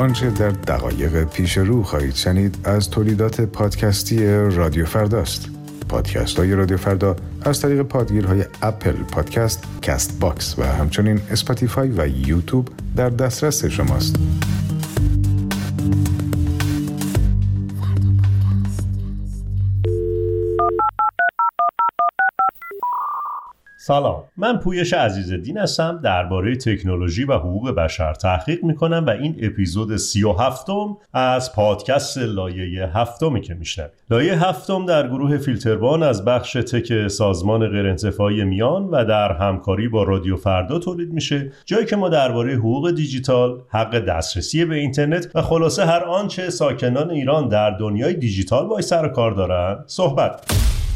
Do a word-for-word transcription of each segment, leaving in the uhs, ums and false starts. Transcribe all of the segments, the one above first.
آنچه در دقایق پیش رو خواهید شنید از تولیدات پادکستی رادیو فرداست. پادکست های رادیو فردا از طریق پادگیرهای اپل پادکست، کست باکس و همچنین اسپاتیفای و یوتیوب در دسترس شماست. سلام، من پویش عزیزالدین هستم. درباره تکنولوژی و حقوق بشر تحقیق میکنم و این اپیزود سی و هفتم از پادکست لایه هفتمی که میشنوید. لایه هفتم در گروه فیلتربان از بخش تک سازمان غیرانتفاعی میان و در همکاری با رادیو فردا تولید میشه، جایی که ما درباره حقوق دیجیتال، حق دسترسی به اینترنت و خلاصه هر آنچه ساکنان ایران در دنیای دیجیتال باهاش سر و کار دارن صحبت.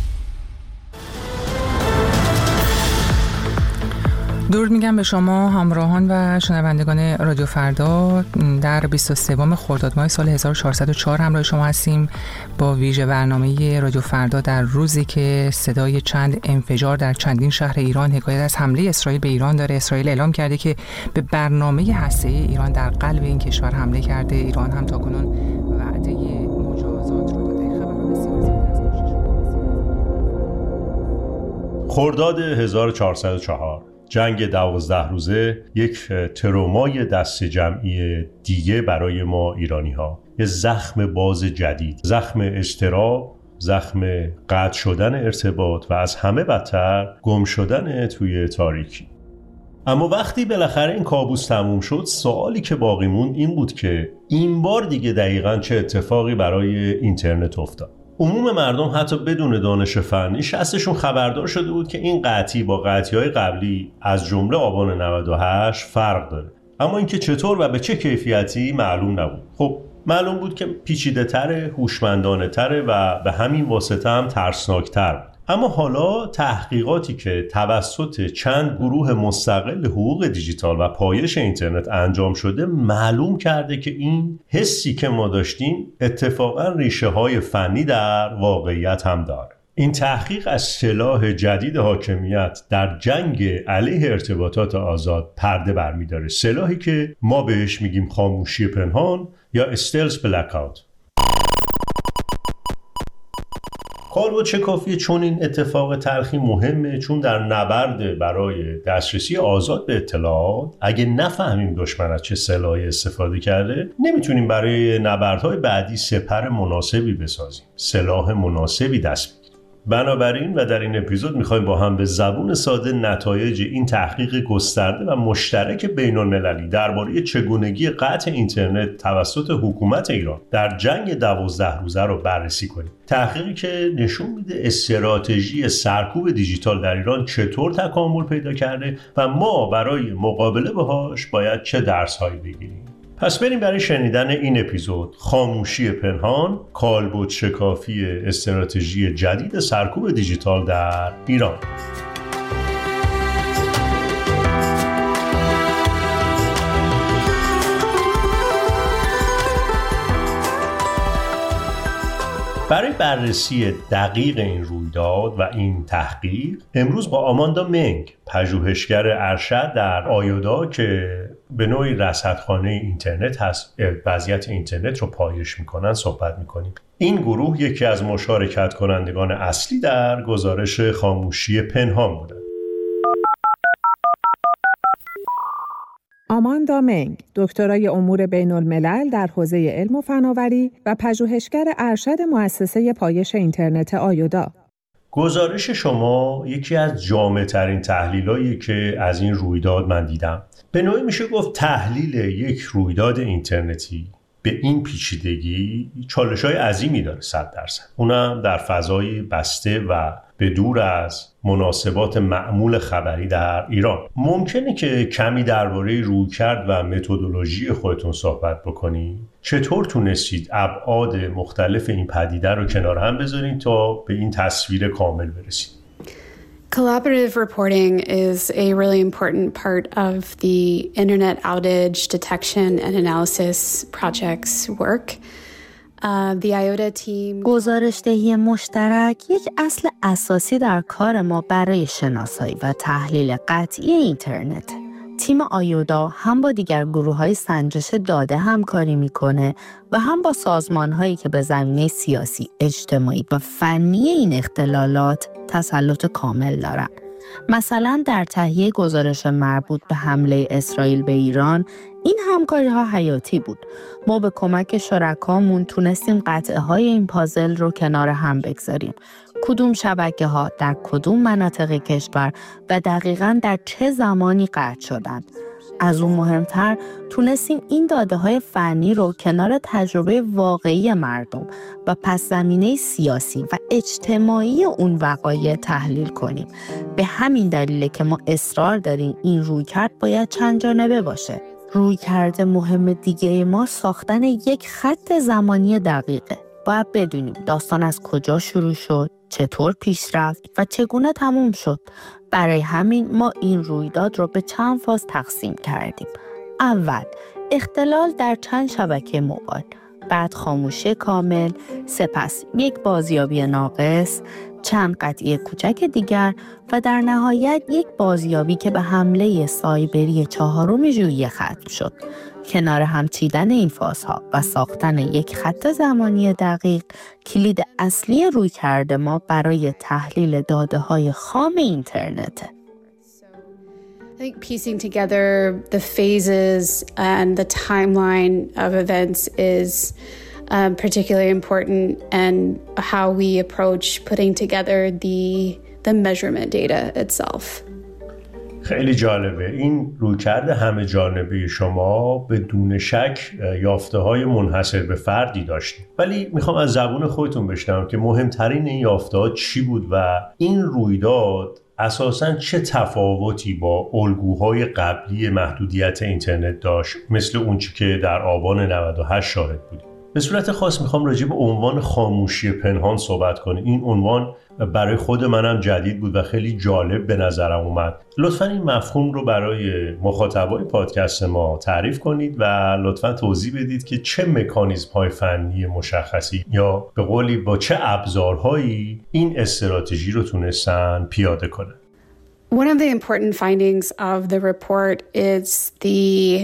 درود میگم به شما همراهان و شنوندگان رادیو فردا. در بیست و سوم خرداد ماه سال هزار و چهارصد و چهار همراه شما هستیم با ویژه برنامه رادیو فردا در روزی که صدای چند انفجار در چندین شهر ایران حکایت از حمله اسرائیل به ایران داره. اسرائیل اعلام کرده که به برنامه هسته‌ای ایران در قلب این کشور حمله کرده. ایران هم تاکنون وعده مجازات رو داده. خبرها بسیار زیاد. خرداد هزار و چهارصد و چهار، جنگ دوازده روزه یک ترومای دست جمعی دیگه برای ما ایرانی ها. یه زخم باز جدید، زخم اضطراب، زخم قطع شدن ارتباط و از همه بدتر گم شدن توی تاریکی. اما وقتی بالاخره این کابوس تموم شد، سوالی که باقی موند این بود که این بار دیگه دقیقاً چه اتفاقی برای اینترنت افتاد. عموم مردم حتی بدون دانش فنی شخصشون خبردار شده بود که این قطعی با قطعی‌های قبلی از جمله آبان نود و هشت فرق داره، اما اینکه چطور و به چه کیفیتی معلوم نبود. خب معلوم بود که پیچیده‌تره، هوشمندانه‌تره و به همین واسطه هم ترسناک‌تر بود. اما حالا تحقیقاتی که توسط چند گروه مستقل حقوق دیجیتال و پایش اینترنت انجام شده معلوم کرده که این حسی که ما داشتیم اتفاقا ریشه های فنی در واقعیت هم داره. این تحقیق از سلاح جدید حاکمیت در جنگ علیه ارتباطات آزاد پرده برمی‌داره، سلاحی که ما بهش میگیم خاموشی پنهان یا استلز بلک‌آوت. کالبد چه کافیه چون این اتفاق تلخی مهمه، چون در نبرد برای دسترسی آزاد به اطلاعات اگه نفهمیم دشمن از چه سلاحی استفاده کرده، نمیتونیم برای نبردهای بعدی سپر مناسبی بسازیم، سلاح مناسبی دست بگیریم. بنابراین و در این اپیزود میخوایم با هم به زبون ساده نتایج این تحقیق گسترده و مشترک بین‌المللی درباره چگونگی قطع اینترنت توسط حکومت ایران در جنگ دوازده روزه رو بررسی کنیم. تحقیقی که نشون میده استراتژی سرکوب دیجیتال در ایران چطور تکامل پیدا کرده و ما برای مقابله باهاش باید چه درس‌هایی بگیریم. پس بریم برای شنیدن این اپیزود خاموشی پنهان، کالبد شکافی استراتژی جدید سرکوب دیجیتال در ایران. برای بررسی دقیق این رویداد و این تحقیق امروز با آماندا منگ، پژوهشگر ارشد در آیودا که به نوعی رصدخانه اینترنت هست، وضعیت اینترنت رو پایش میکنن، صحبت میکنیم. این گروه یکی از مشارکت کنندگان اصلی در گزارش خاموشی پنهان بوده. آماندا منگ، دکترای امور بین الملل در حوزه علم و فناوری و پژوهشگر ارشد مؤسسه پایش اینترنت آیودا. گزارش شما یکی از جامع‌ترین تحلیلایی که از این رویداد من دیدم. به نوعی میشه گفت تحلیل یک رویداد اینترنتی به این پیچیدگی چالش‌های عظیمی داره، صد درصد. اونم در فضای بسته و به دور از مناسبات معمول خبری در ایران. ممکنه که کمی درباره رویکرد و متدولوژی خودتون صحبت بکنید. چطور تونستید ابعاد مختلف این پدیده رو کنار هم بذارین تا به این تصویر کامل برسید؟ Collaborative reporting is a really important part of the Internet Outage Detection and Analysis Project's work. Uh, the IOTA team... گزارش‌دهی مشترک یک اصل اساسی در کار ما برای شناسایی و تحلیل قطعی اینترنت. تیم آیودا هم با دیگر گروه‌های سنجش داده همکاری میکنه و هم با سازمان‌هایی که به زمینه سیاسی، اجتماعی و فنی این اختلالات تسلط کامل دارن. مثلا در تهیه گزارش مربوط به حمله اسرائیل به ایران، این همکاری‌ها حیاتی بود. ما به کمک شرکامون تونستیم قطعه‌های این پازل رو کنار هم بگذاریم. کدوم شبکه‌ها در کدوم مناطق کشور و دقیقاً در چه زمانی قطع شدند. از اون مهمتر تونستیم این داده‌های فنی رو کنار تجربه واقعی مردم و پس زمینه سیاسی و اجتماعی اون وقایع تحلیل کنیم. به همین دلیله که ما اصرار داریم این رویکرد باید چند جانبه باشه. رویکرد مهم دیگه ما ساختن یک خط زمانی دقیقه. باید بدونیم داستان از کجا شروع شد، چطور پیش رفت و چگونه تموم شد. برای همین ما این رویداد رو به چند فاز تقسیم کردیم. اول، اختلال در چند شبکه موبایل، بعد خاموشی کامل، سپس یک بازیابی ناقص، چند قطعه کوچک دیگر و در نهایت یک بازیابی که به حمله سایبری چهارم ژوئیه ختم شد. کنار هم چیدن این فازها و ساختن یک خط زمانی دقیق کلید اصلی رویکرد ما برای تحلیل داده‌های خام اینترنته. I think piecing together the phases and the timeline of events is um, particularly important, and how we approach putting together the the measurement data itself. خیلی جالبه. این رویکرد همه جانبه شما بدون شک یافته‌های منحصر به فردی داشتید، ولی میخوام از زبون خودتون بشنوم که مهمترین این یافته‌ها چی بود و این رویداد اساساً چه تفاوتی با الگوهای قبلی محدودیت اینترنت داشت، مثل اون چی که در آبان نود و هشت شاهد بودیم. به صورت خاص میخوام راجع به عنوان خاموشی پنهان صحبت کنیم. این عنوان برای خود منم جدید بود و خیلی جالب به نظرم اومد. لطفاً این مفهوم رو برای مخاطبای پادکست ما تعریف کنید و لطفاً توضیح بدید که چه مکانیزم‌های فنی مشخصی یا به قولی با چه ابزارهایی این استراتژی رو تونستن پیاده کنن. One of the important findings of the report is the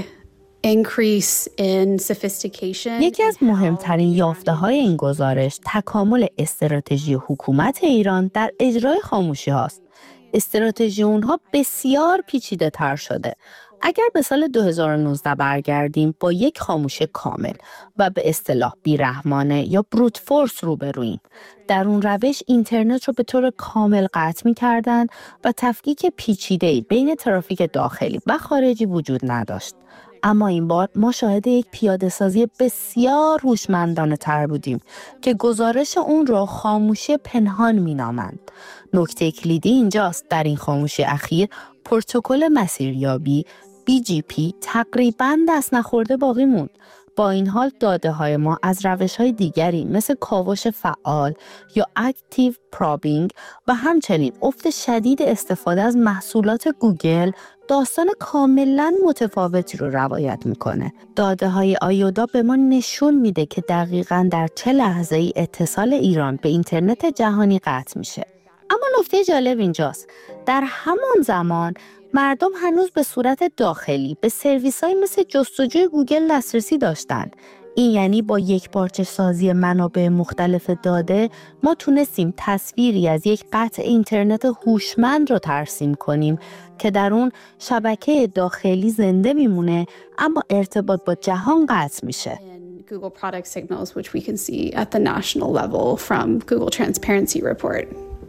increase in sophistication. یکی از مهمترین یافته‌های این گزارش تکامل استراتژی حکومت ایران در اجرای خاموشی هاست. استراتژی اونها بسیار پیچیده تر شده. اگر به سال دو هزار و نوزده برگردیم با یک خاموشی کامل و به اصطلاح بیرحمانه یا بروت فورس روبرویم، در اون روش اینترنت رو به طور کامل قطع می‌کردند و تفکیک پیچیده‌ای بین ترافیک داخلی و خارجی وجود نداشت. اما این بار ما شاهد یک پیاده سازی بسیار هوشمندانه تر بودیم که گزارش اون رو خاموشی پنهان می نامند. نکته کلیدی اینجاست در این خاموشی اخیر پروتکل مسیریابی بی جی پی تقریباً دست نخورده باقی موند. با این حال داده های ما از روش های دیگری مثل کاوش فعال یا اکتیو پرابینگ و همچنین افت شدید استفاده از محصولات گوگل داستان کاملا متفاوتی رو روایت میکنه. داده های آیودا به ما نشون میده که دقیقاً در چه لحظه ای اتصال ایران به اینترنت جهانی قطع میشه. اما نکته جالب اینجاست، در همان زمان مردم هنوز به صورت داخلی به سرویس‌های مثل جستجوی گوگل دسترسی داشتند. این یعنی با یک پارچه سازی منابع مختلف داده ما تونستیم تصویری از یک قطع اینترنت هوشمند رو ترسیم کنیم که در اون شبکه داخلی زنده میمونه اما ارتباط با جهان قطع میشه. Google product signals which we can see at the national level from Google Transparency Report.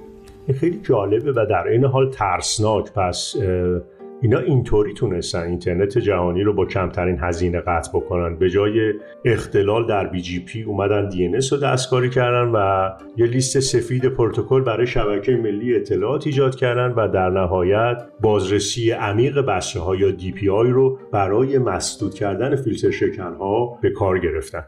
خیلی جالبه و در این حال ترسناک. پس اینا اینطوری تونستن اینترنت جهانی رو با کمترین هزینه قطع بکنن. به جای اختلال در بی جی پی اومدن دی ان اس رو دستکاری کردن و یه لیست سفید پروتکل برای شبکه ملی اطلاعات ایجاد کردن و در نهایت بازرسی عمیق بسیج‌ها یا دی پی آی رو برای مسدود کردن فیلتر شکن‌ها به کار گرفتن.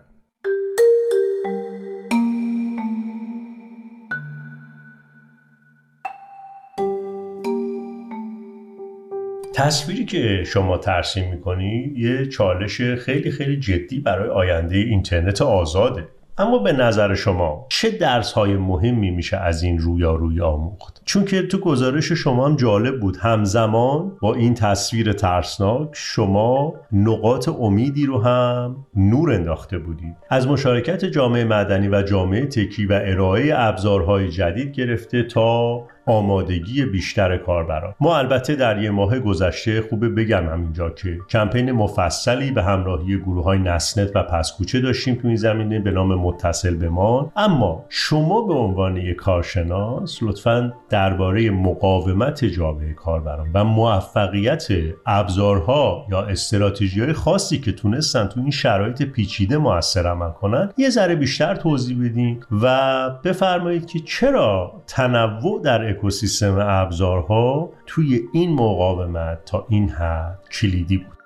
تصویری که شما ترسیم می‌کنی یه چالش خیلی خیلی جدی برای آینده اینترنت آزاده. اما به نظر شما چه درس‌های مهمی میشه از این رویارویی آموخت؟ چون که تو گزارش شما هم جالب بود، همزمان با این تصویر ترسناک شما نقاط امیدی رو هم نور انداخته بودید. از مشارکت جامعه مدنی و جامعه تکی و ارائه ابزارهای جدید گرفته تا آمادگی بیشتر کاربران. ما البته در یه ماه گذشته خوبه بگم همینجا که کمپین مفصلی به همراهی گروه‌های نسنت و پسکوچه داشتیم تو این زمینه به نام متصل بمان. اما شما به عنوان یک کارشناس لطفاً درباره مقاومت جامعه کاربران و موفقیت ابزارها یا استراتژی‌های خاصی که تونستن تو این شرایط پیچیده مؤثر عمل کنن یه ذره بیشتر توضیح بدین و بفرمایید که چرا تنوع در اکوسیستم ابزارها توی این مقاومت تا این حد کلیدی بود.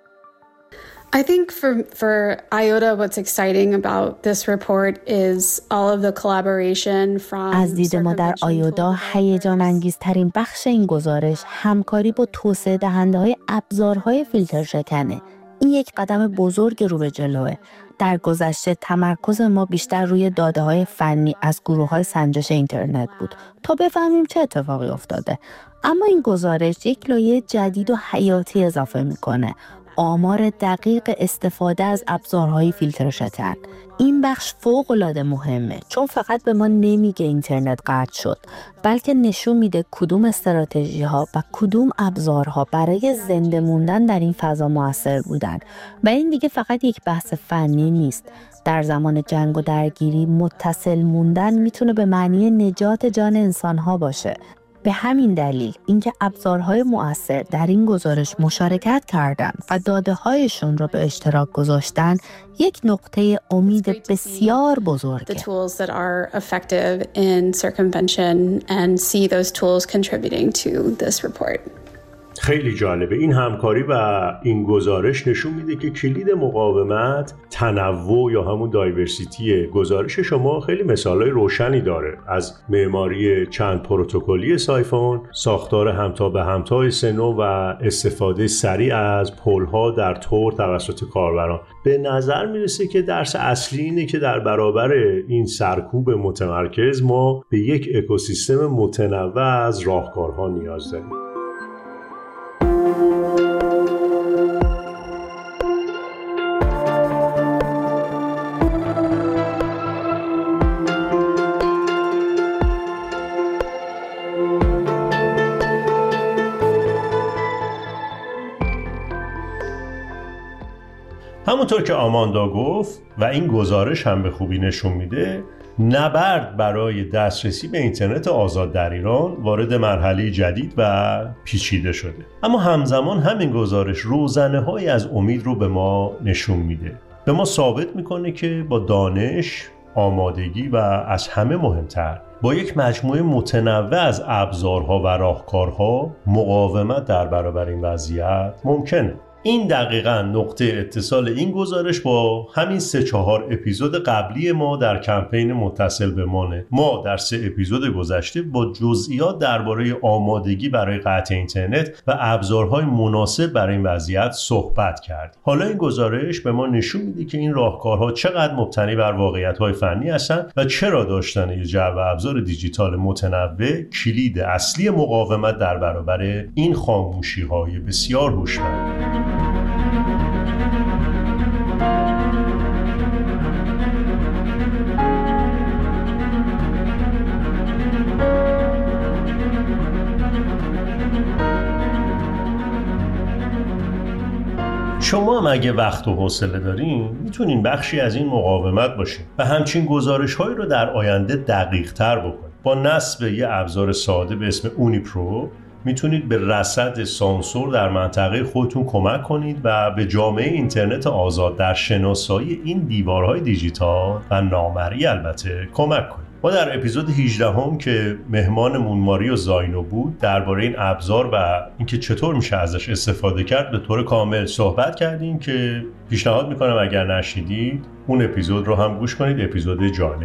I think for for IOTA what's exciting about this report is all of the collaboration from از دید ما در آیودا هیجان انگیزترین بخش این گزارش همکاری با توسعه دهنده های ابزارهای فیلتر شکنه. این یک قدم بزرگ رو به جلوه. در گذشته تمرکز ما بیشتر روی داده های فنی از گروه های سنجش اینترنت بود تا بفهمیم چه اتفاقی افتاده. اما این گزارش یک لایه جدید و حیاتی اضافه میکنه. آمار دقیق استفاده از ابزارهای فیلتر شکن. این بخش فوق‌العاده مهمه چون فقط به ما نمیگه اینترنت قطع شد، بلکه نشون میده کدوم استراتژی ها و کدوم ابزارها برای زنده موندن در این فضا موثر بودن. و این دیگه فقط یک بحث فنی نیست. در زمان جنگ و درگیری متصل موندن میتونه به معنی نجات جان انسانها باشه. به همین دلیل اینکه ابزارهای مؤثر در این گزارش مشارکت کردن و داده‌هایشون رو به اشتراک گذاشتن یک نقطه امید بسیار بزرگه. The tools that are effective in circumvention and see those tools contributing to this report. خیلی جالبه. این همکاری و این گزارش نشون میده که کلید مقاومت تنوع یا همون دایورسیتیه. گزارش شما خیلی مثالای روشنی داره، از معماری چند پروتکلی سایفون، ساختار همتا به همتای سنو و استفاده سریع از پل‌ها در تور توسط کاربران. به نظر میرسه که درس اصلی اینه که در برابر این سرکوب متمرکز ما به یک اکوسیستم متنوع از راهکارها نیاز داریم. همونطور که آماندا گفت و این گزارش هم به خوبی نشون میده، نبرد برای دسترسی به اینترنت آزاد در ایران وارد مرحله جدید و پیچیده شده. اما همزمان همین گزارش روزنه‌هایی از امید رو به ما نشون میده. به ما ثابت میکنه که با دانش، آمادگی و از همه مهمتر با یک مجموعه متنوع از ابزارها و راهکارها مقاومت در برابر این وضعیت ممکنه. این دقیقاً نقطه اتصال این گزارش با همین سه چهار اپیزود قبلی ما در کمپین متصل بمانه. ما در سه اپیزود گذشته با جزئیات درباره آمادگی برای قطع اینترنت و ابزارهای مناسب برای این وضعیت صحبت کردیم. حالا این گزارش به ما نشون میده که این راهکارها چقدر مبتنی بر واقعیت‌های فنی هستند و چرا داشتن یک جو ابزار دیجیتال متنوع کلید اصلی مقاومت در برابر این خاموشی‌های بسیار هوشمند. شما هم اگه وقت و حوصله دارین میتونین بخشی از این مقاومت باشین و همچین گزارش‌هایی رو در آینده دقیق‌تر بکنید. با نصب یه ابزار ساده به اسم اونی پرو میتونید به رصد سانسور در منطقه خودتون کمک کنید و به جامعه اینترنت آزاد در شناسایی این دیوارهای دیجیتال و نامرئی البته کمک کنید. ما در اپیزود هجده هم که مهمانمون ماریو زاینو بود درباره این ابزار و اینکه چطور میشه ازش استفاده کرد به طور کامل صحبت کردیم که پیشنهاد میکنم اگر نشیدید اون اپیزود رو هم گوش کنید. اپیزود جالبی.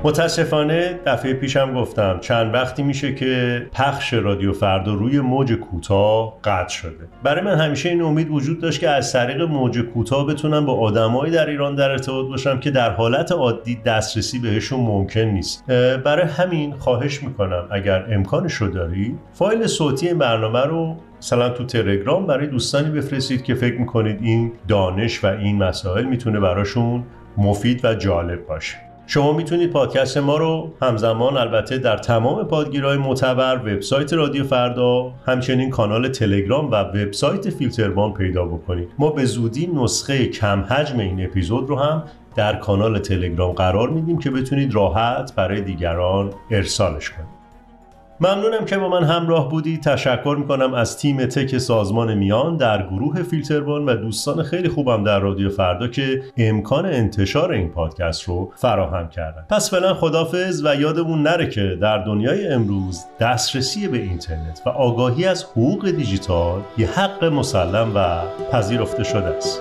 متاسفانه دفعه پیشم گفتم چند وقتی میشه که پخش رادیو فردا روی موج کوتاه قطع شده. برای من همیشه این امید وجود داشت که از طریق موج کوتاه بتونم با آدمایی در ایران در ارتباط باشم که در حالت عادی دسترسی بهشون ممکن نیست. برای همین خواهش میکنم اگر امکانش رو دارید فایل صوتی این برنامه رو مثلا تو تلگرام برای دوستانی بفرستید که فکر میکنید این دانش و این مسائل میتونه براشون مفید و جالب باشه. شما میتونید پادکست ما رو همزمان البته در تمام پادگیرهای معتبر، وبسایت رادیو فردا، همچنین کانال تلگرام و وبسایت فیلتربان پیدا بکنید. ما به زودی نسخه کم حجم این اپیزود رو هم در کانال تلگرام قرار میدیم که بتونید راحت برای دیگران ارسالش کنید. ممنونم که با من همراه بودید. تشکر میکنم از تیم تک سازمان میان در گروه فیلتربان و دوستان خیلی خوبم در رادیو فردا که امکان انتشار این پادکست رو فراهم کردن. پس فعلا خداحافظ و یادمون نره که در دنیای امروز دسترسی به اینترنت و آگاهی از حقوق دیجیتال یه حق مسلم و پذیرفته شده است.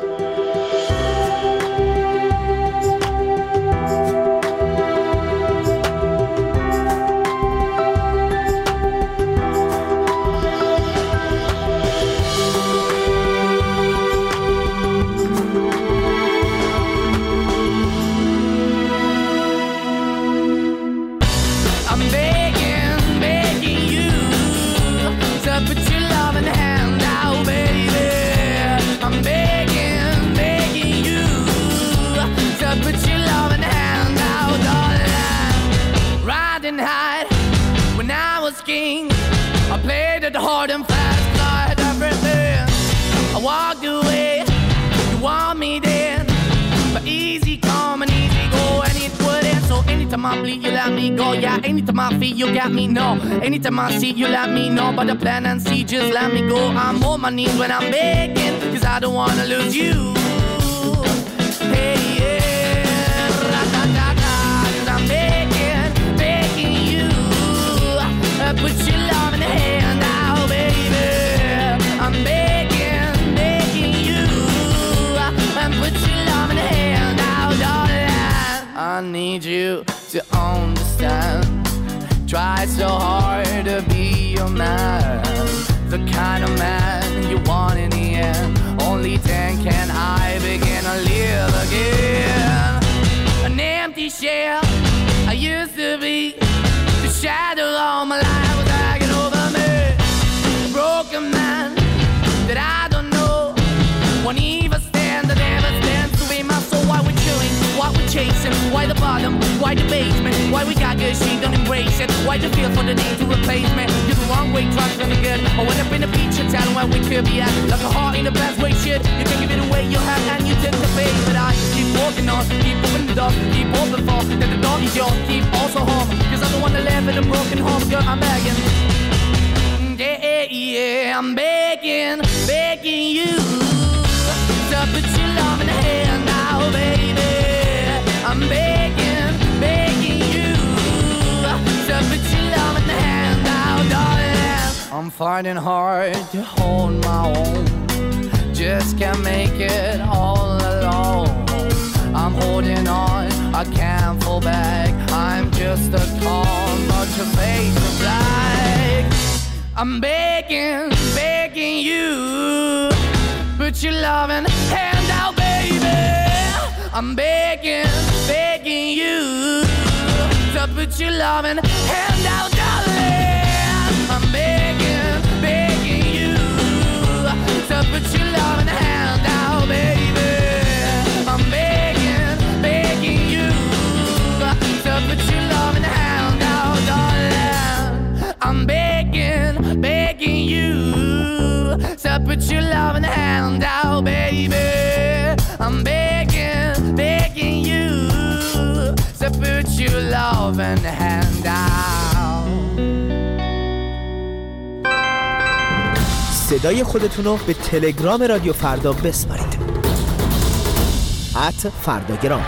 Anytime I bleed, you let me go. Yeah, anytime I feel, you got me. No, anytime I see, you let me know. But the plan and see, just let me go. I'm on my knees when I'm begging, cause I don't wanna lose you. Hey, yeah, ra-da-da-da, cause I'm begging, begging you. Uh, put your love in the hand now, baby. I'm begging, begging you. Uh, put your love in the hand now, darling. I need you to understand. Try so hard to be your man, the kind of man you want in the end. Only then can I begin to live again. An empty shell I used to be, the shadow all my life was hanging over me. A broken man that I don't know won't even stand, that never stands to be my soul. Why we're chilling, why we're chasing, why the bottom, why the basement, why we got good, she don't embrace it, why the feel for the need to replace me. You're the wrong way, trying to be good. I went up in the feature town where we could be at, like a heart in the best way, shit. You can give it away, you have, and you took the bait. But I keep walking on, keep moving the door, keep open for, that the door is yours, keep also home, cause I don't wanna live in a broken home, girl, I'm begging. Yeah, yeah, I'm begging, begging you to put your love in the hand now, baby. I'm begging, begging you to put your love in the hand now, darling. I'm fighting hard to hold my own, just can't make it all alone. I'm holding on, I can't fall back, I'm just a call, but your face is black. I'm begging, begging you, put your loving hand out, baby. I'm begging, begging you to put your loving hand out, darling. I'm begging, begging you to put your loving hand out, baby. I'm begging, begging you to put your loving hand out, darling. I'm begging, begging you to put your loving hand out, baby. I'm begging, begging you to put your loving hand out. صدای خودتون رو به تلگرام رادیو فردا بسپارید. ات فرداگرام.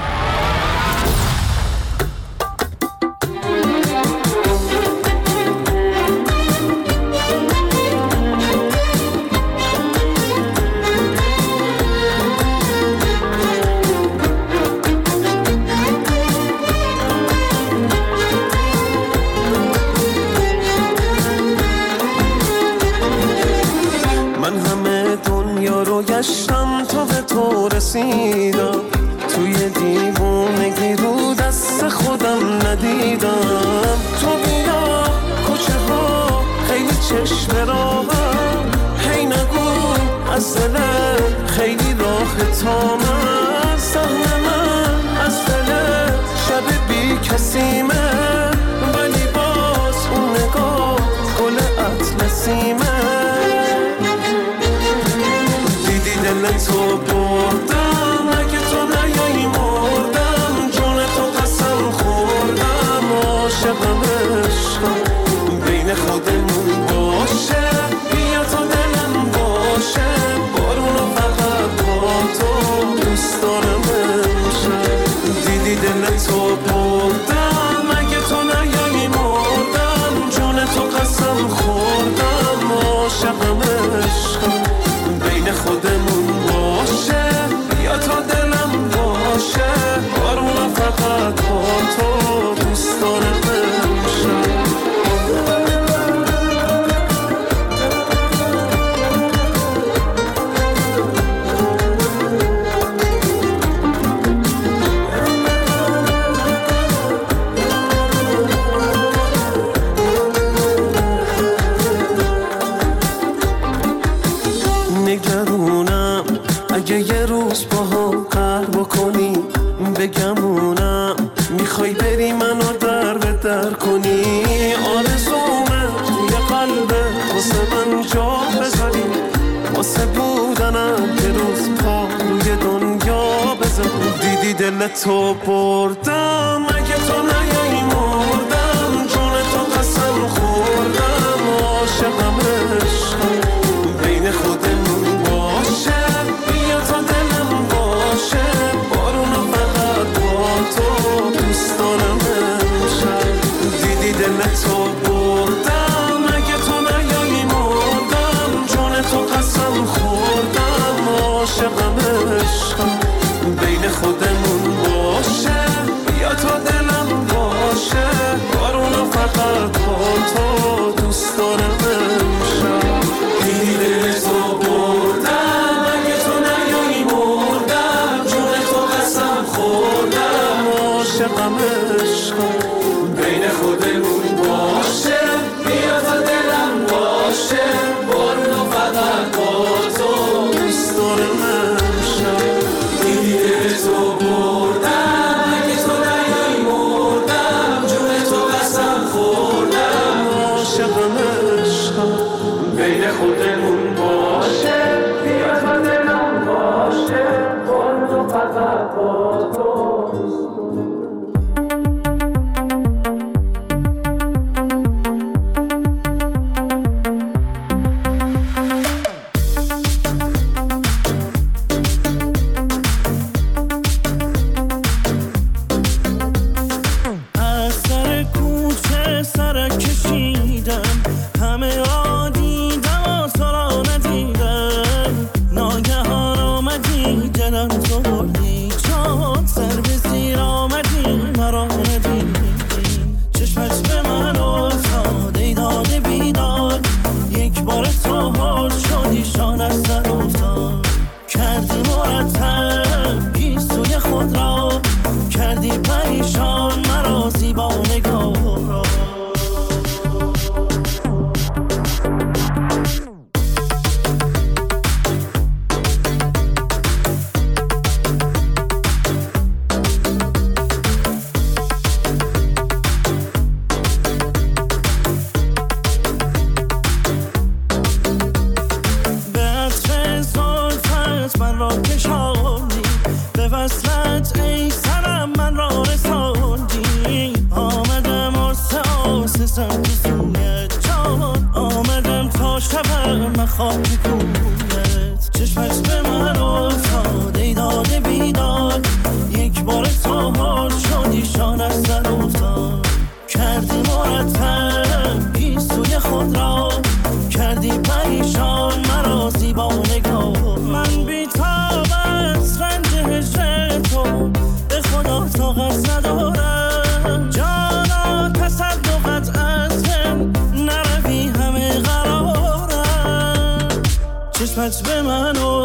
رو گشتم تا به تو رسیدم، توی دیوونگی رو دست خودم ندیدم. تو بیا کوچه ها خیلی چشم راهم، هی نگو از دلت خیلی راه تا من، سهم من از دلت شب بی کسیمه، ولی باز اون نگاه گل اطلسیمه. دیدی دل تو بردم، اگه تو نیایی مردم، جون تو قسم خوردم، عاشقم عشقم بین خودمون باشه، بیا تا دلم باشه، بارونو فقط با تو دوست دارم امشب. دیدی دل تو بردم، اگه تو نیایی مردم، جون تو قسم خوردم، عاشقم عشقم بین خودمون باشه، بیا تا دلم باشه، بارونو فقط با تو دوست دارم امشب. نگرونم اگه یه روز با هم قهر بکنی، بگمونم میخوای بری منو در به در کنی. آرزومه توی قلبه واسه من جا بذاری، واسه بودنم یه روز پا روی دنیا بذاری. دیدی دل تو بردم، اگه تو نیایی مردم، جون تو قسم خوردم، عاشقم عشقم بین خودمون باشه، بیا تا دلم باشه، بارونو فقط با تو دوست دارم امشب. دیدی دل تو بردم، اگه تو نیایی مردم، جون تو قسم خوردم، عاشقم عشقم بین خودمون باشه، بیا تا دلم باشه، بارونو فقط با تو دوست دارم امشب. دیدی دل تو بردم، اگه تو نیایی مردم، جون تو قسم خوردم، عاشقم عشقم بین خودمون باشه، بیا تا دلم باشه، بارونو فقط با تو دوست دارم امشب. دیدی دل تو بردم، اگه تو نیایی مردم، جون تو قسم خوردم، عاشقم عشقم بین خودمون باشه، بیا تا دلم باشه، بارونو فقط با تو.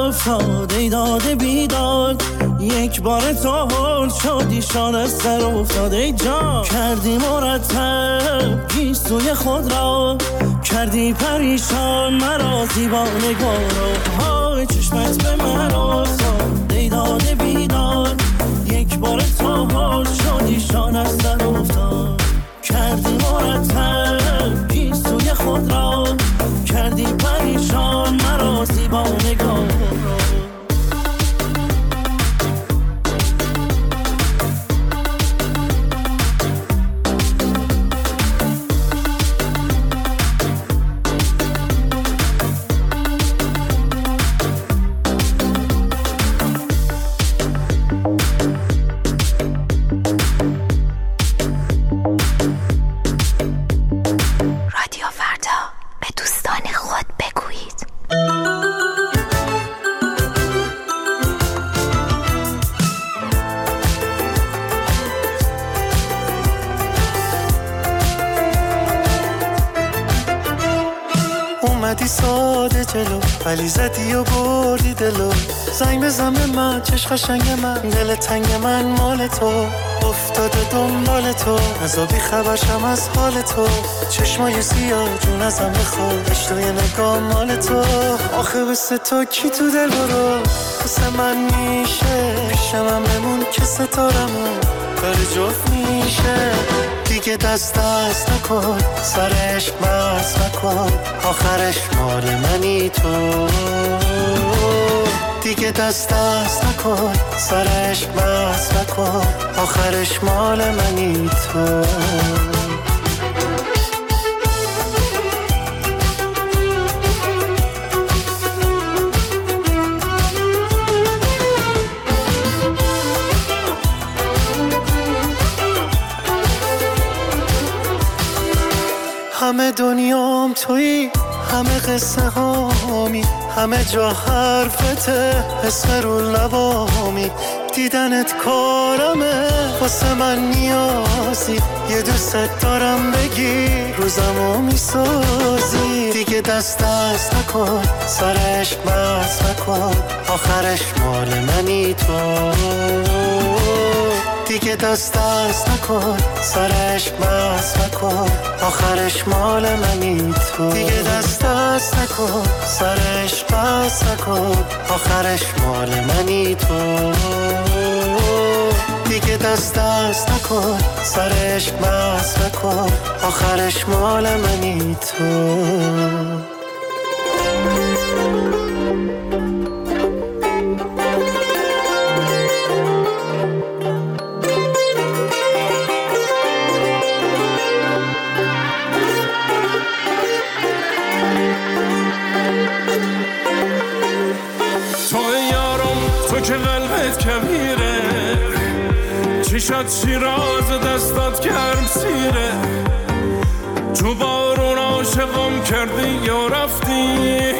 افتاد ای داده بیداد، یک بار تو هل شدی شانستر افتاد ای جان. کردی مرتب گیسوی خود را، کردی پریشان مرا زیبانه گارا. های چشمت به من افتاد ای داده بیداد، یک بار تو هل شدی شانستر افتاد. کردی مرتب گیسوی خود را، کردی پریشان مرا زیبانه گارا. اومدی ساده جلو ولی زدی و بردی دلو. زنگ بزن به من چشم قشنگ من، دل تنگ من مال تو. افتاده دنبال تو نزا بی خبرشم از حال تو. چشمای سیاه جون ازم بخواد، اشتای نگاه مال تو. آخه بسه تو کی تو دل برو بسه من میشه، پیشم هم بمون که ستارمون داره جفت میشه. دیگه دست دست نکن سرش مست نکن، آخرش مال منی تو. دیگه دست دست نکن سرش مست نکن، آخرش مال منی تو. همه دنیام تویی، همه قصه هامی، همه جا حرفته اسم رو لبامی. دیدنت کارمه واسه من نیازی، یه دوست دارم بگی روزمو میسازی. دیگه دست دست نکن سرش مست نکن، آخرش مال منی تو. دیگه دست دست نکن سرش مست نکن، آخرش مال منی تو. دیگه دست دست نکن سرش مست نکن، آخرش مال منی تو. دیگه دست دست نکن سرش مست نکن، آخرش مال منی تو. چشات شیراز دستات گرم سیره، تو بارون عاشقم کردی یا رفتی.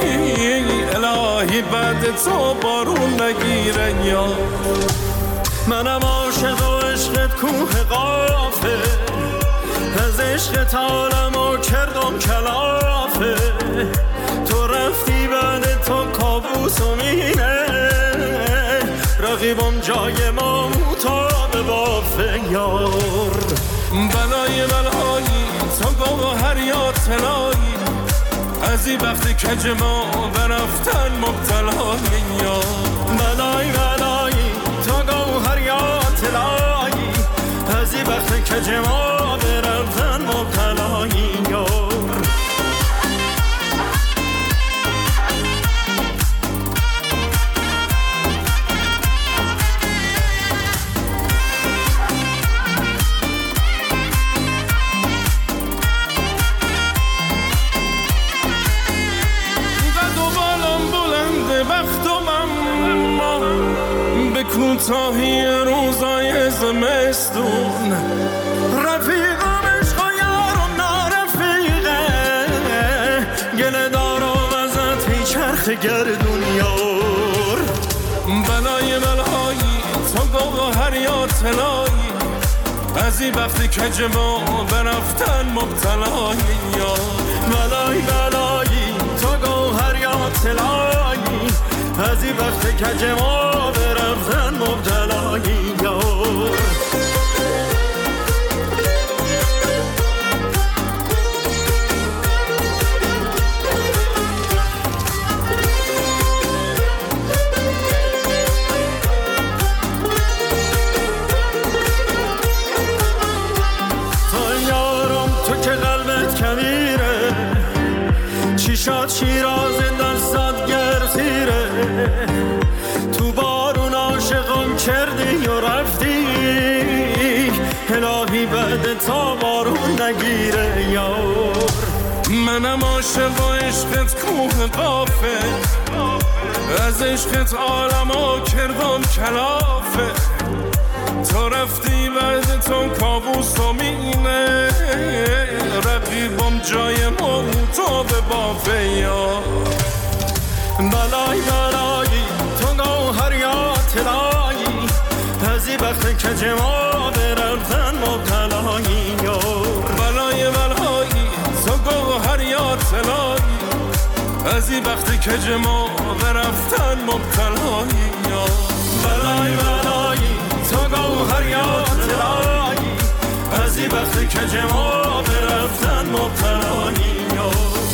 الهی بعد تو بارون نگیره یا منم عاشق و عشقت کوه قافه، از عشقت عالمو کردم کلافه. تو رفتی بعد تو کابوس و مینه، رقیبم جای ما مطابه بافه یار. بلای بلایی تا گوهر یا طلایی، از این وقتی کج ما برفتن مبتلای یار. بلای بلایی تا گوهر یا طلایی، از این وقتی کج ما برفتن مبتلای یار. کوتاهی روزای زمستون، رفیقم عشق و یار و نارفیقه، گله دارم ازت میچرخ گردون یار. بلای بلایی تا گوهر یا طلایی، از این وقتی کج ما برفتن مبتلای یار. بلای بلایی تا گوهر یا طلایی، از این وقت کج ما به رفتن مبتلایی یار. شاد شیراز دستات گرسیره تو بارون عاشقم کردی و رفتی الهی بعد تا بارون نگیره یار. منم عاشق و عشقت کوه قافه از عشقت عالمو کردم کلافه تا رفتی بعد تو کابوس و مینه رقیبم جای موتا به بافه یا بلای بلایی تو گوهر یا طلایی از این وقت کج ما به رفتن مبتلایی یا بلای بلایی تو گوهر یا طلایی از این وقت کج ما به رفتن مبتلایی یا بلای بلایی تو گوهر یا طلایی از این وقت کج ما به رفتن مبتلایی یا.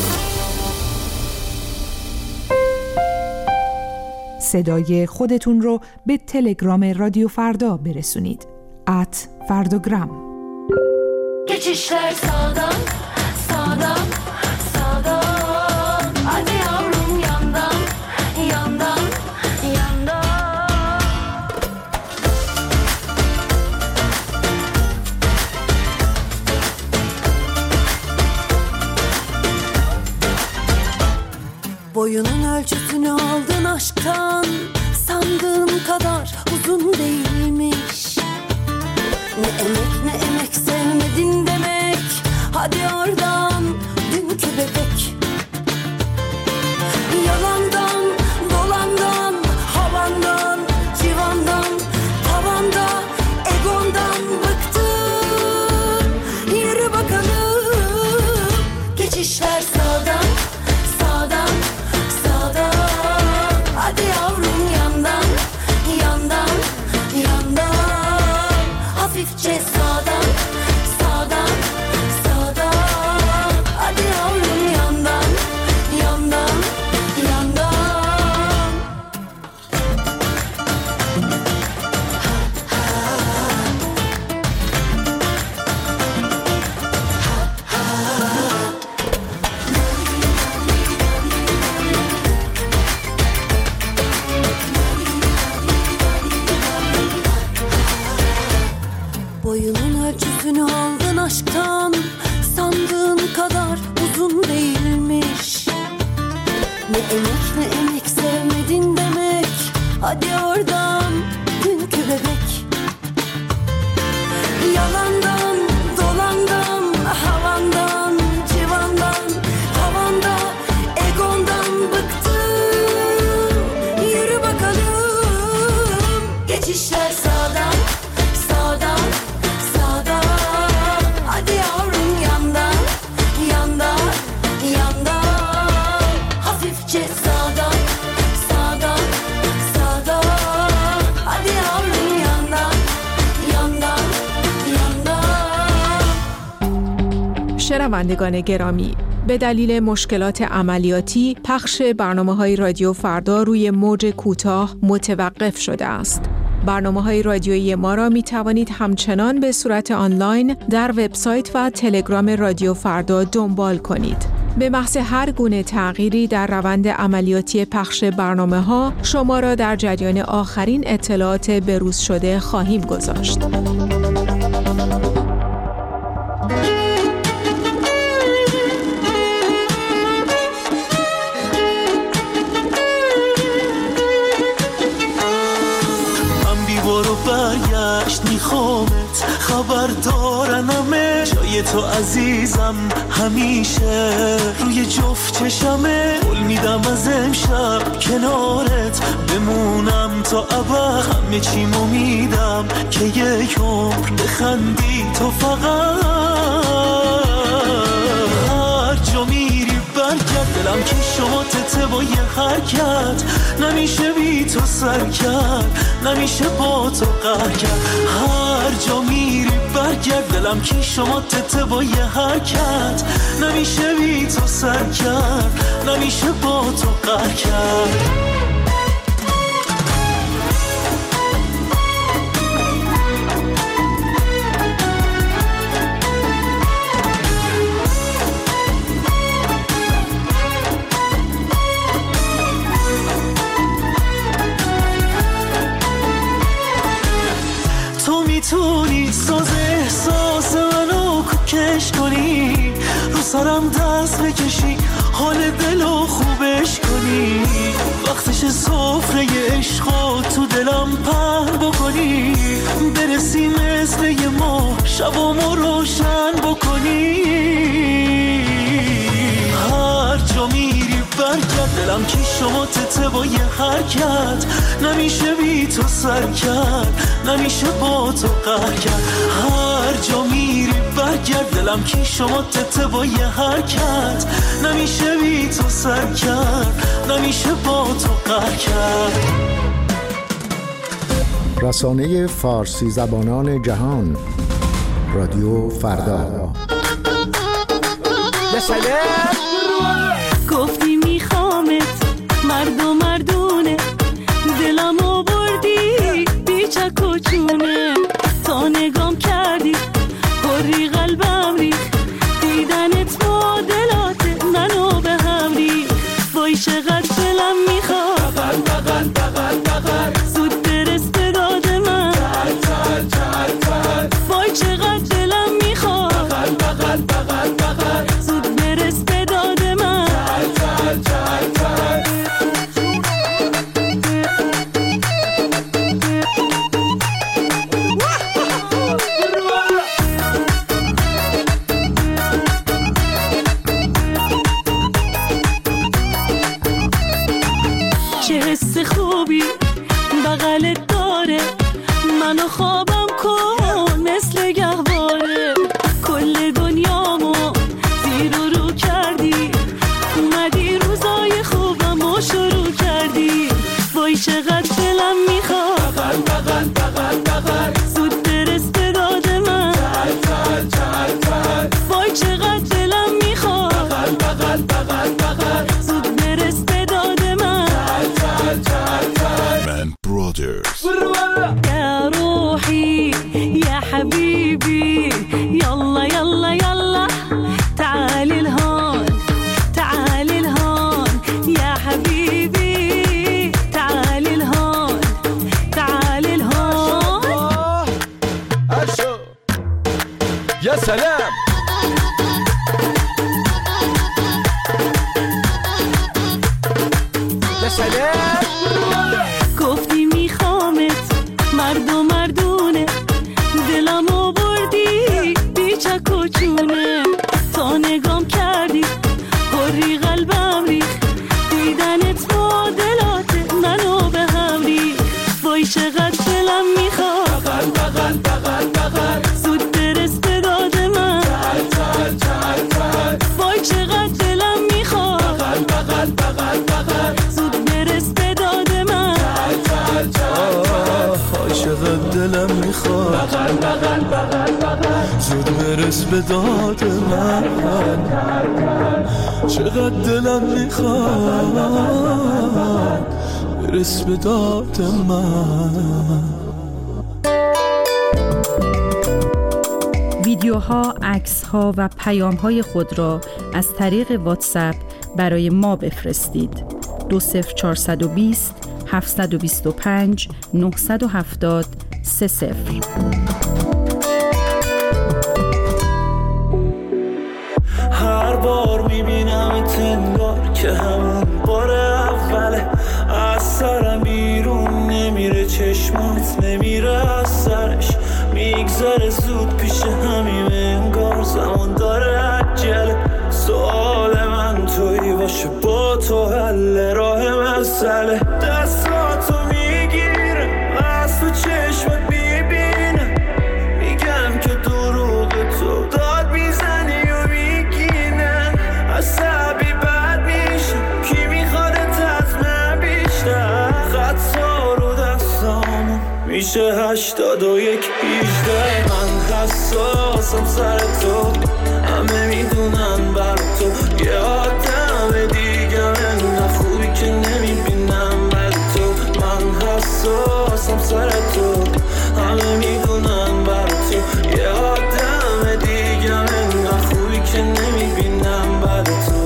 صدای خودتون رو به تلگرام رادیو فردا برسونید. ات فرداگرام. Geçişler sağdan, sağdan, sağdan. Hadi yavrum yandan, yandan, yandan. Boyunun ölçüsünü aldın aşktan, sandığım kadar uzun değilmiş. Ne emek ne emek sevmedin demek, hadi oradan dünkü bebek. Yalandan, dolandan, havandan, civandan, tavanda, egondan bıktım. Yürü bakalım, geçişler sağdan, sağdan, sağdan. Hadi yavrum yandan, yandan, yandan. Hafifçe sağdan, sağdan, sağdan. Hadi yavrum yandan, yandan, yandan. Boyunun ölçüsünü aldın aşktan, sandığın kadar uzun değilmiş. Ne emek ne emek sevmedin demek, hadi oradan dünkü bebek. Yalandan, dolandan, havandan, civandan, tavanda, egondan bıktım. Yürü bakalım, geçişler sağdan, sağdan, sağdan. Hadi yavrum yandan, yandan, yandan. Hafifçe sağdan, sağdan, sağdan. Hadi yavrum yandan, yandan, yandan. شنوندگان گرامی، به دلیل مشکلات عملیاتی پخش برنامه‌های رادیو فردا روی موج کوتاه متوقف شده است. برنامه‌های رادیویی ما را می توانید همچنان به صورت آنلاین در وبسایت و تلگرام رادیو فردا دنبال کنید. به محض هر گونه تغییری در روند عملیاتی پخش برنامه‌ها شما را در جریان آخرین اطلاعات بروز شده خواهیم گذاشت. برگشت میخوامت خبر دارنمه جای تو عزیزم همیشه روی جفت چشمه قول میدم از امشب کنارت بمونم تا ابد همه چیمو میدم که یک عمر بخندی تو فقط هر جا میری برگرد دلم دلم که شما تته با یه حرکت نمیشه بی تو سر کرد، نمیشه با تو قهر کرد. هر جا میری برگرد، دلم که شما تته با یه حرکت نمیشه بی تو سر کرد، نمیشه با تو قهر کرد. میتونی ساز احساس منو کوکش کنی، رو سرم دست بکشی، حال دلو خوبش کنی، وقتش سفره عشقو تو دلم پهن بکنی، برسی مثل یه ماه شبامو روشن بکنی. هر جا میری برگرد، دلم که شما تته با یه حرکت نمیشه بی تو سر کرد، نمیشه با تو قهر کرد. هر جا میری برگرد، دلم که شما تته با یه حرکت نمیشه بی تو سر کرد، نمیشه با تو قهر کرد. رسانه فارسی زبانان جهان، رادیو فردا. گفتی میخوامت مرد و مردونه، دلمو بردی بی چک و چونه، تا نگام کردی کری قلبم ریخ، دیدنت معادلات منو به هم ریخ. وای چقدر دلم میخواد بغل بغل بغل بغل زود برس به داد من، چل چل چل. وای چقدر دلم میخواد بغل بغل بغل بغل زود برس به داد من، چل چل چل چل. چه حس خوبی بغلت داره، منو خوابم کن مثل گهواره، کل دنیامو زیر و رو کردی، اومدی روزای خوبمو شروع کردی. وای چقدر دلم میخواد بغل بغل بغل بغل زود برس به داد من، چل چل چل. وای چقدر دلم میخواد بغل بغل بغل بغل زود برس به داد من، چل چل چل. من برادرز. يا روحي يا حبيبي يلا يلا يلا تعالي لهون تعالي لهون يا حبيبي تعالي لهون تعالي لهون. أشو يا سلام. يا سلام. گفتی میخوامت مرد و مردونه، دلمو بردی بی چک و چونه، تا نگام کردی کری قلبم ریخ، دیدنت معادلات منو به هم ریخ. وای چقدر دلم میخواد بغل بغل بغل بغل زود برس به داد من، چل چل چل. وای چقدر دلم میخواد بغل بغل بغل بغل زود برس به داد من، چل چل چل. چقدر دلم میخواد بغل بغل بغل بغل زود برس به داد من، چقدر دلم میخواد برس به داد من. ویدیوها، عکس‌ها و پیام‌های خود را از طریق واتساپ برای ما بفرستید. دو صفر چهارصد و بیست هفتصد و بیست و پنج نهصد و هفتاد سه صفر. هر بار میبینم تنگار که همون بار اوله، از سرم بیرون نمیره، چشمات نمیره از سرش، میگذره زود پیش همیم، انگار زمان داره عجله. سوال من توی باشه با تو حل راه مسئله، دستاتو میگیره از تو چشمت میبینه، میگم که دروغ تو داد میزنی و میگینه، عصبی بد میشه میشه هشتاد و یک هیجده. من حساسم سر تو، همه میدونن بر تو یه آدم دیگه انقدر خوبی که نمیبینم بر تو. من حساسم سر تو، همه میدونن بر تو یه آدم دیگه انقدر خوبی که نمیبینم بر تو.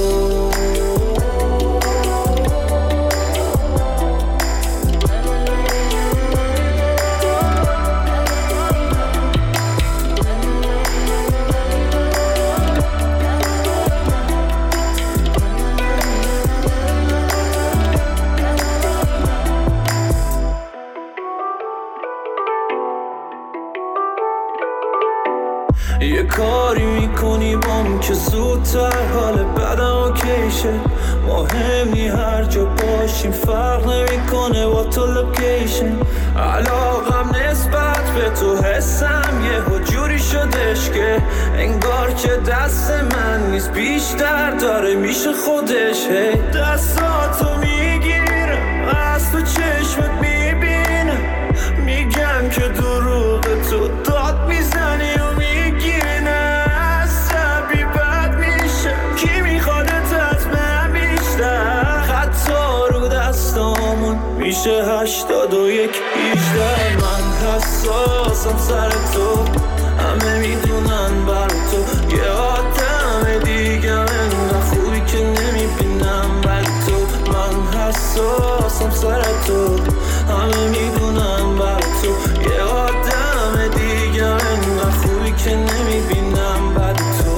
یه کاری میکنی بام که زودتر حال بدم اوکیشه. مهمی هر جا باشیم فرق نمیکنه با تو لوکیشن. علاقم نسبت به تو حسم یه جوری شدش که انگار که دست من نیست بیشتر داره میشه خودش. هی دستاتو میگیرم از تو چشمت میبینم، میگم که دروغ تو داد میزنی و میگی نه عصبی بد میشه. کی میخوادت از من بیشتر؟ خطا رو دستامون میشه هشتاد و یک هیجده. من حساسم سر تو، همه میدونن بر تو یه آدم دیگه انقدر خوبی که نمیبینم بر تو. من حساسم سر تو، همه میدونن بر تو یه آدم دیگه انقدر خوبی که نمیبینم بر تو.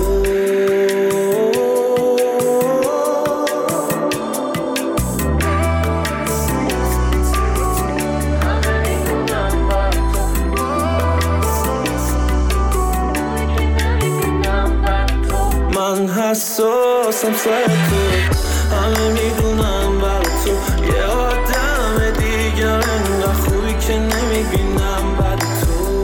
من حساسم سر تو، همه میدونم بر تو یه آدم دیگه انقدر خوبی که نمیبینم بر تو.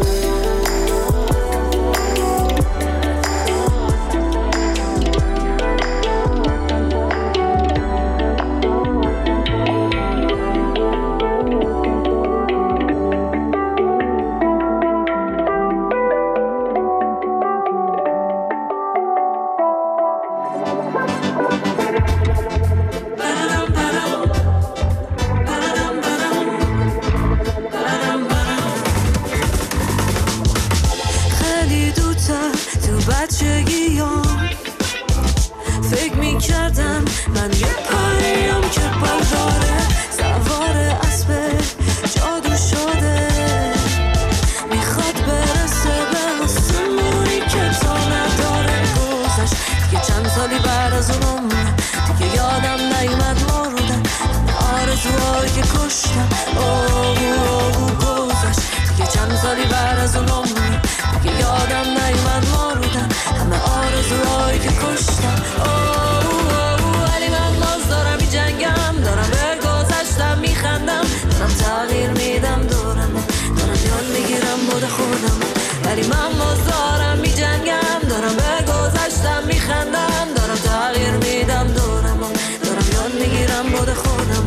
فکر میکردم من یه پریم که برداره سوار اسب جادو شده، میخواد برسه به آسمونی که تا نداره. گذشت دیگه چند سالی بعد از اون عمر، دیگه یادم نیومد مردم آرزوهایی که کشتم. اوه اوه گذشت دیگه چند سالی بعد از اون عمر، دیگه یادم نیومد مردم همه آرزوهایی که کشتم. ولی من باز دارم می جنگم، دارم به گذشتم میخندم، دارم تغییر میدم دورم، دارم یاد میگیرم بود خودم. ولی من باز دارم می جنگم، دارم به گذشتم میخندم، دارم تغییر میدم دورم، دارم یاد میگیرم بود خودم.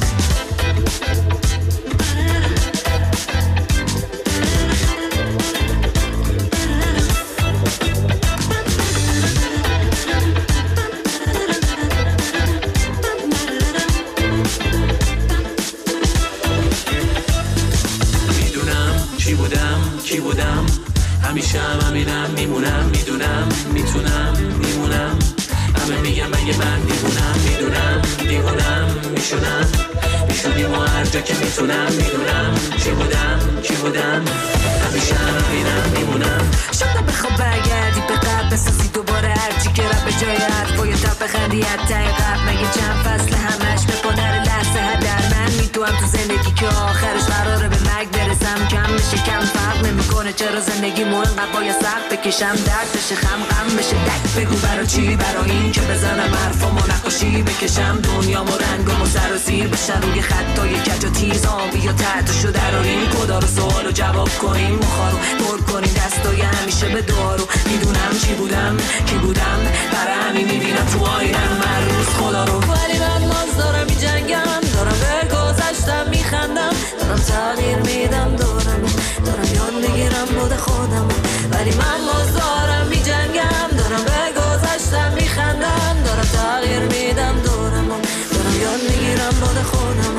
کی بودم همیشه هم همینم میمونم، میدونم میتونم میمونم. همه میگم مگه من دیوونم، میدونم دیوونم میشونم میشونیم و هر جا که میتونم. میدونم چی بودم کی بودم همیشه هم همینم میمونم. شاید بخواب برگردی به قبل بسازی دوباره هرچی که رب به جای حرفای تب بخندی حتی قبل. مگه چند فصل همش به پادر لحظه هدر من میدونم تو زندگی که آخرش قراره به مرگ برسم. کم بشه کم فرق نمیکنه چرا زندگی مو انقدر باید سخت بکشم. درد بشه خم غم بشه دک بگو برا چی، برا این که بزنم حرفامو نقاشی بکشم. دنیامو رنگامو سر و زیر بشن روی خطای کج و تیز آبی و تحتشو دراریم. کدا رو سوالو جواب کنیم، مخارو پر کنیم دستای همیشه به دارو. میدونم چی بودم کی بودم برای همین میبینم تو آینم هر روز خدا رو. ولی من باز دارم میجنگم، دارم به گذشتم میخندم، دارم تغییر میدم. خودم، ولی من باز دارم می جنگم، دارم به گذشتم می خندم، دارم تغییر میدم دورم، دارم یاد میگیرم باد خودم.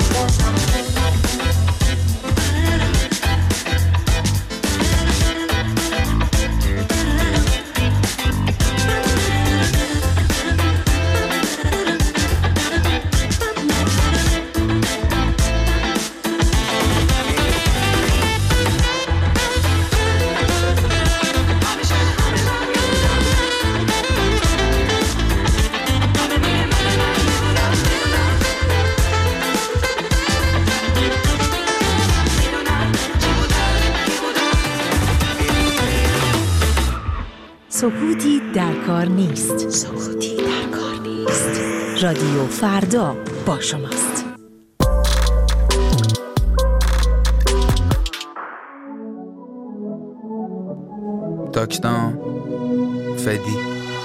سکوتی در کار نیست. سکوتی در کار نیست. رادیو فردا با شماست. داکتام فدی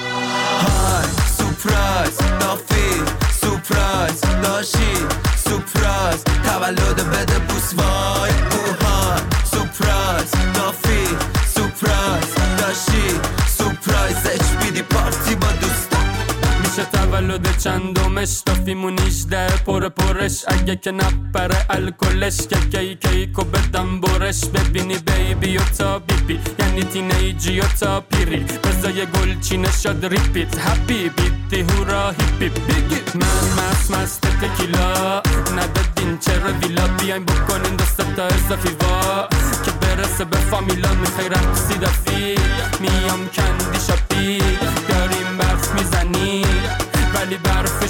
های سورپرایز دافی سورپرایز داشی سورپرایز تولد بده بوس وای اوهای سورپرایز دافی سورپرایز داشی سورپرایز اچ پی دی پارتی با دوستان میشه تولد چندمش دافیمون نیجده پر پرش اگه که نپره الکلش که کی کیکو بدم برش ببینی بیبی و تا بیبی یعنی تینیجی و تا پیری بزای گل چی نشد ریپیت هپی بیتی هورا هیپی بیگی من مست مست تکیلا ندادین چرا ویلا بیاین بکنین دست تا اضافی وا که برسه به فامیلا میخوای رقصی دافی میام کندی شاپی داریم برف میزنی ولی برف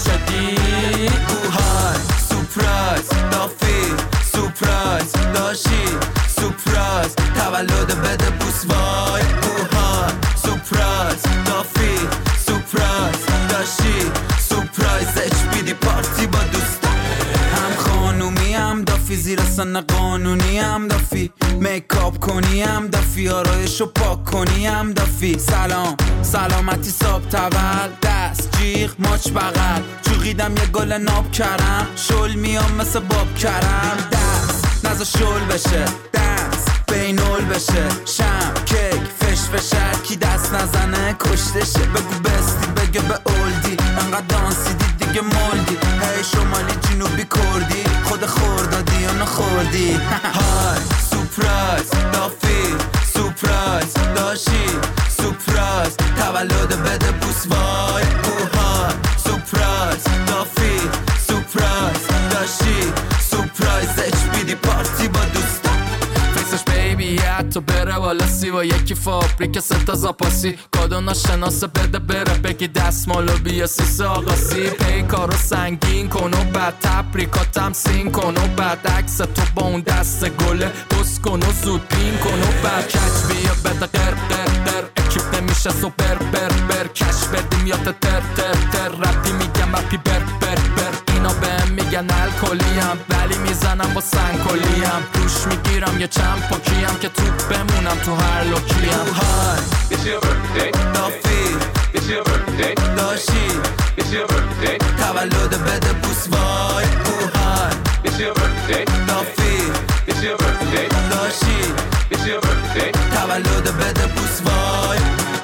شدی اوهای سورپرایز دافی سورپرایز داشی سورپرایز تولد بده بوس وای اوهای سورپرایز دافی سورپرایز داشی سورپرایز اچ پی دی پارتی با دوستان هم خانومی هم دافی زیر سن قانونی هم دافی میکاپ کنی هم دافی آرایشو پاک کنی هم دافی سلام سلامتی صاحب تول دست جیغ ماچ بغل چوقیدم یه گل ناب کرم شل میام مثل باب کرم دست نزا شل بشه دست بینول بشه شم کیک فش فشر کی دست نزنه کشتشه بگو بستی بگه به اولدی انقدر دانسیدی دیگه مولدی هی شمالی جنوبی کردی خود خوردادی یا نخوردی های سورپرایز دافی سورپرایز داشی سورپرایز تولد بده بوس وای اوهای سورپرایز دافی سورپرایز داشی سورپرایز اچ پی دی پارتی با دوستان فیسش بیبی حتی بره بالا سی و یکی فابریک ستا زاپاسی کادو ناشناسه بده بره بگی دستمالو بیا سیسه آقاسی پیکارو سنگین کن و بعد تبریکات تمسین کن و بعد عکس تو با اون دست گله بس کن و زود پین کن و بعد کچ بیا بده قر قر قر اکیپ نمیشه سوپر بر بر کش بدیم یا تر تر تر ربی میگم اپی بر بر بر اینا بهم میگن الکلیم ولی میزنم با سنگکلیم روش میگیرم یه چند پاکیم که تو بمونم تو هر لوکیم های It's your birthday دافی It's your birthday داشی It's your birthday تولد بده بوس وای اوهای It's your birthday دافی It's your birthday داشی It's your birthday تولد بده بوس وای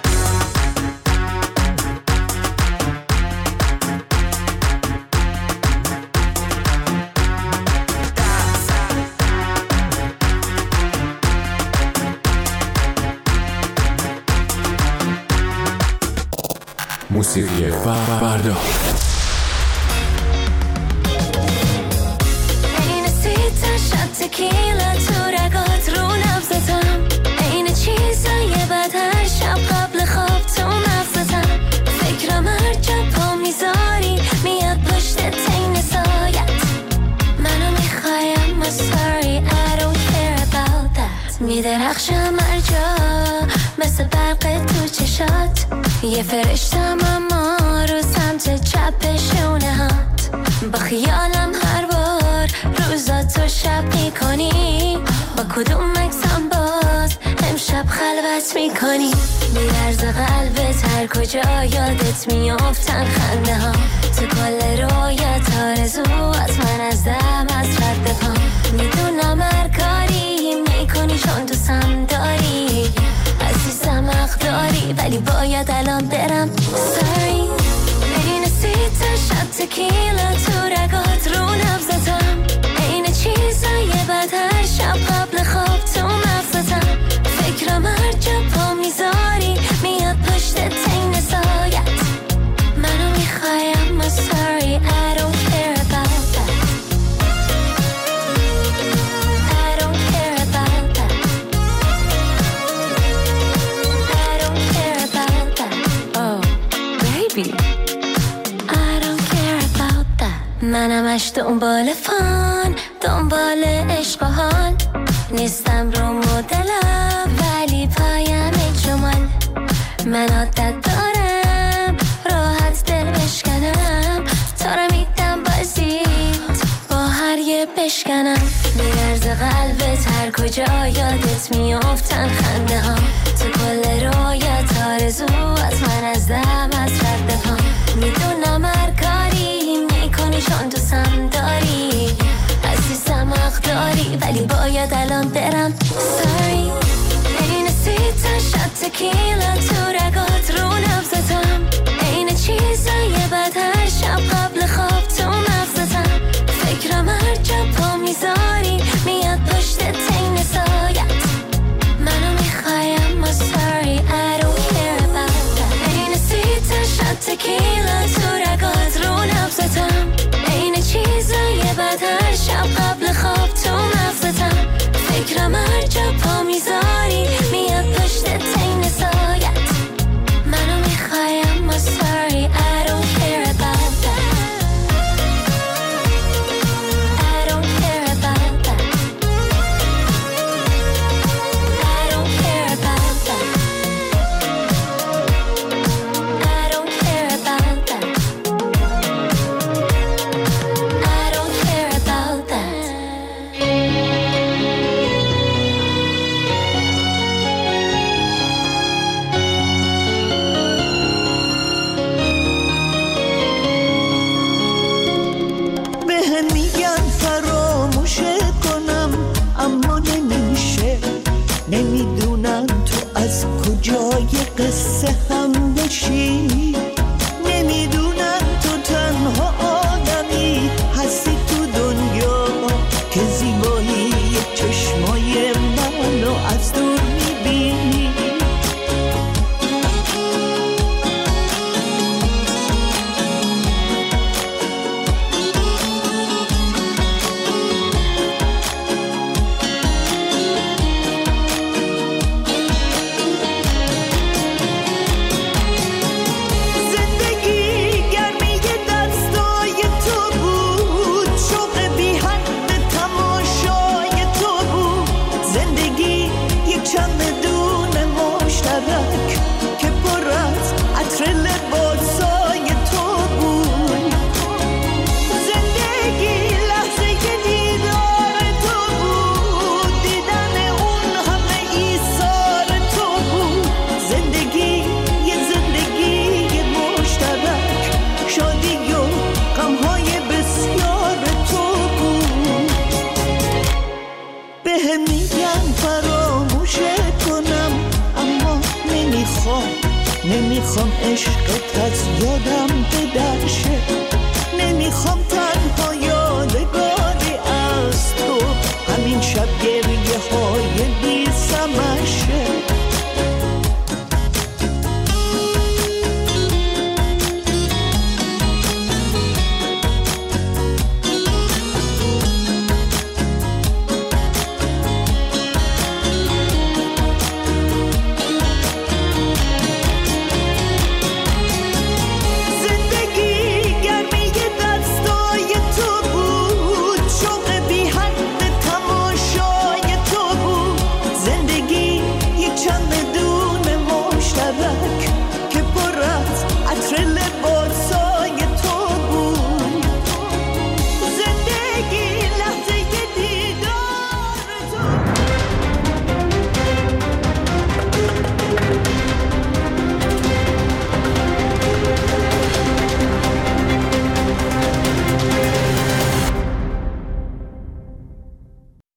موسیقی فردا این سیتا شد تکیلا تو رگات رو نبزتم این چیزای بد هر شب قبل خواب تو مغزتم فکرم هر جا پا میذاری میاد پشت تین سایت منو میخوایم I'm sorry I don't care about that میدرخشم هر جا مثل برق تو چشات یه فرشتم اما رو سمت چپ شونه هات با خیالم هر بار روزا تو شب میکنی با کدوم مکسم باز امشب خلوت میکنی میرز قلبت هر کجا یادت میافتن خنده ها تو کل رویت آرزوات من از دم از رد پا میدونم هر کاری میکنی چون دوستم داری باید الان برم. Sorry این سیت شد تکیلا تو رگات رو نبزتم، این چیزای بد هر شب قبل خواب تو مغزتم. فکرم هر جا پا میذاری میاد پشت تین سایت، منو میخوایم ما sorry I don't care about that. I don't care about that. I don't care about that. Oh baby I don't care about that. منمش دنبال فان، دنبال عشق و حال، نیستم رو مدلم ولی پایم جمال. من عادت دارم راحت دل بشکنم، تا رو میدم بازیت با هر یه بشکنم. میرز قلبت هر کجا یادت میافتن خنده ها، تو کل رویت آرزو از من از دم از رد پا. میدونم هر کاری میکنی چون دوستم داری، عزیزم حق داری ولی باید الان برم. Sorry این سیت شد تکیلا تو رگات رو نبزتم، این چیزای بد هر شب قبل خواب تو مغزتم. فکرم هر جا پا میذاری میاد پشت تین سایت، منو میخوایم ما sorry I don't care about that. این سیت شد تکیلا تو رگات رو نبزتم، این چیزای بد هر شب قبل خواب تو مغزتم. فکرم هر جا پا میذاری میاد پشت تین سایت، منو میخوایم ما sorry I don't care about that. I don't care about that. I don't care about that. I don't care about that. I don't care about that. بهم میگن فراموشت کنم اما نمیشه، نمیدونن تو از کجای قصه هم بشی، نمیدونن تو تنها آدمی هستی تو دنیا که زیبایی چشمای منو از دور میبینی. نمیخوام عشقت از یادم بدرشه، نمیخوام تنها یادگاری از تو همین شب گریه ها